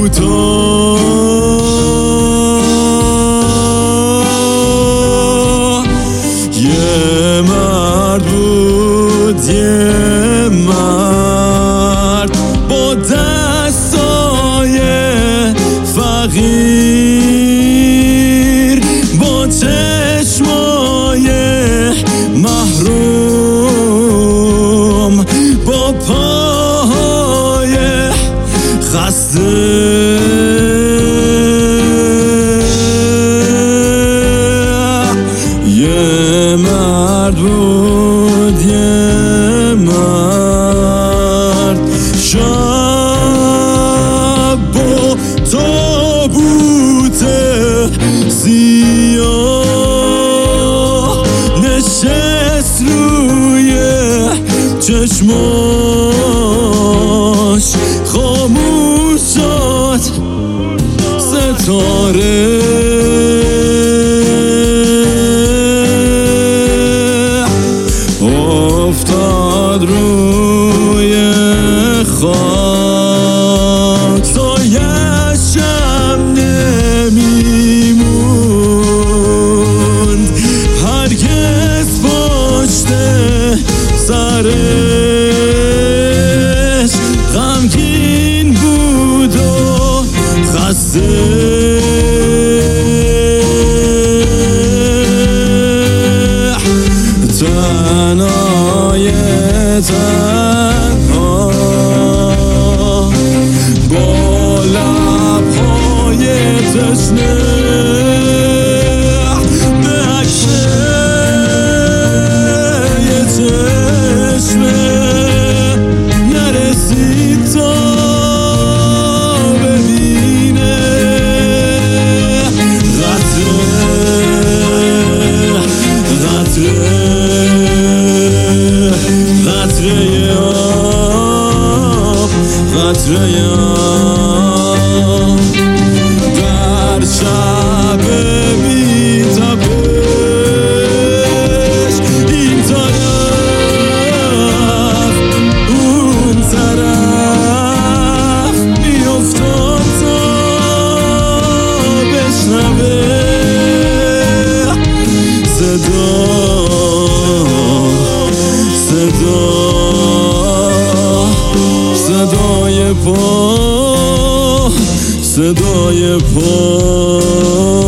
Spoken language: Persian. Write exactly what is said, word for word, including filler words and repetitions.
کوتاه یه مرد بود، یه مرد با دستای فقیر، با چشمای محروم، با پاهای خسته. یه مرد بود، یه مرد، شب با تابوت سیاه نشست روی چشماش، خاموش شد ستاره. افتاد روی خاک، سایه‌شم نمیموند هرگز پشت سرش، غمگین بود و خسته. تنهای تنها با لبهای تشنه به عکسه یه چشمه نرسید تا ببینه. قطره قطره قطره آب، قطره آب در شب بی تپش، این طرف اون طرف میافتاد تا بشنوه صدا صدا صدای پا، صدای پا.